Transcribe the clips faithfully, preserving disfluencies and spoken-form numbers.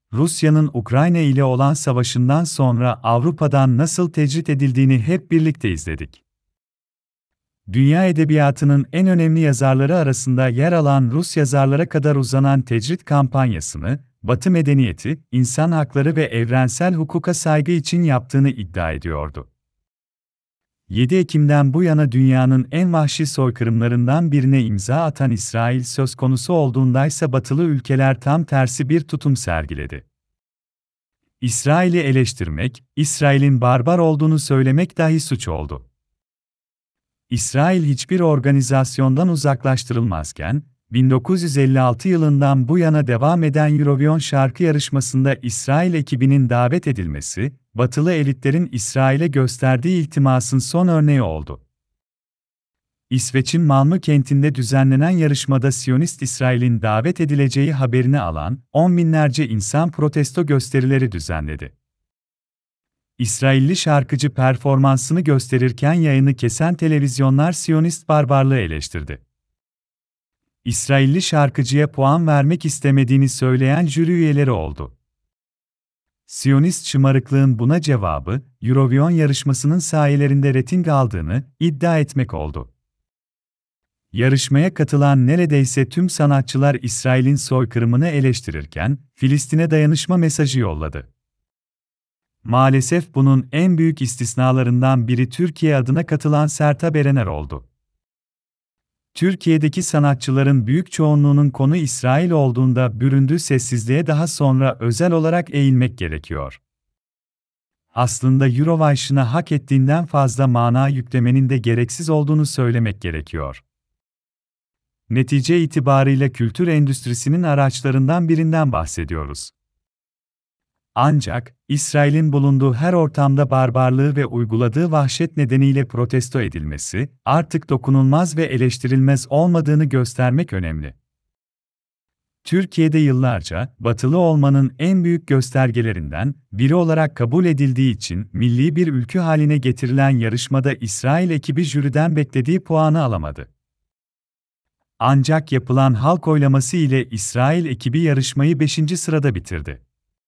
Rusya'nın Ukrayna ile olan savaşından sonra Avrupa'dan nasıl tecrit edildiğini hep birlikte izledik. Dünya edebiyatının en önemli yazarları arasında yer alan Rus yazarlara kadar uzanan tecrit kampanyasını, Batı medeniyeti, insan hakları ve evrensel hukuka saygı için yaptığını iddia ediyordu. yedi Ekim'den bu yana dünyanın en vahşi soykırımlarından birine imza atan İsrail söz konusu olduğundaysa Batılı ülkeler tam tersi bir tutum sergiledi. İsrail'i eleştirmek, İsrail'in barbar olduğunu söylemek dahi suç oldu. İsrail hiçbir organizasyondan uzaklaştırılmazken, bin dokuz yüz elli altı yılından bu yana devam eden Eurovision şarkı yarışmasında İsrail ekibinin davet edilmesi, Batılı elitlerin İsrail'e gösterdiği iltimasın son örneği oldu. İsveç'in Malmö kentinde düzenlenen yarışmada Siyonist İsrail'in davet edileceği haberini alan, on binlerce insan protesto gösterileri düzenledi. İsrailli şarkıcı performansını gösterirken yayını kesen televizyonlar Siyonist barbarlığı eleştirdi. İsrailli şarkıcıya puan vermek istemediğini söyleyen jüri üyeleri oldu. Siyonist şımarıklığın buna cevabı, Eurovision yarışmasının sayelerinde reyting aldığını iddia etmek oldu. Yarışmaya katılan neredeyse tüm sanatçılar İsrail'in soykırımını eleştirirken, Filistin'e dayanışma mesajı yolladı. Maalesef bunun en büyük istisnalarından biri Türkiye adına katılan Sertab Erener oldu. Türkiye'deki sanatçıların büyük çoğunluğunun konu İsrail olduğunda büründüğü sessizliğe daha sonra özel olarak eğilmek gerekiyor. Aslında Eurovision'a hak ettiğinden fazla mana yüklemenin de gereksiz olduğunu söylemek gerekiyor. Netice itibarıyla kültür endüstrisinin araçlarından birinden bahsediyoruz. Ancak, İsrail'in bulunduğu her ortamda barbarlığı ve uyguladığı vahşet nedeniyle protesto edilmesi, artık dokunulmaz ve eleştirilmez olmadığını göstermek önemli. Türkiye'de yıllarca, batılı olmanın en büyük göstergelerinden biri olarak kabul edildiği için milli bir ülke haline getirilen yarışmada İsrail ekibi jüriden beklediği puanı alamadı. Ancak yapılan halk oylaması ile İsrail ekibi yarışmayı beşinci sırada bitirdi.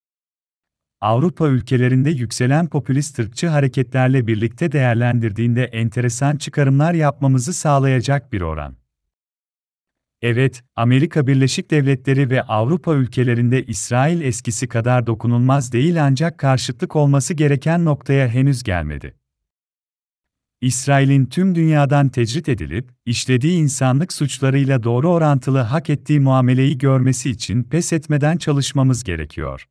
Avrupa ülkelerinde yükselen popülist ırkçı hareketlerle birlikte değerlendirdiğinde enteresan çıkarımlar yapmamızı sağlayacak bir oran. Evet, Amerika Birleşik Devletleri ve Avrupa ülkelerinde İsrail eskisi kadar dokunulmaz değil ancak karşıtlık olması gereken noktaya henüz gelmedi. İsrail'in tüm dünyadan tecrit edilip, işlediği insanlık suçlarıyla doğru orantılı hak ettiği muameleyi görmesi için pes etmeden çalışmamız gerekiyor.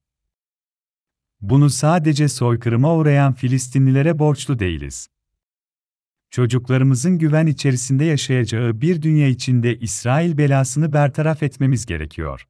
Bunu sadece soykırıma uğrayan Filistinlilere borçlu değiliz. Çocuklarımızın güven içerisinde yaşayacağı bir dünya içinde İsrail belasını bertaraf etmemiz gerekiyor.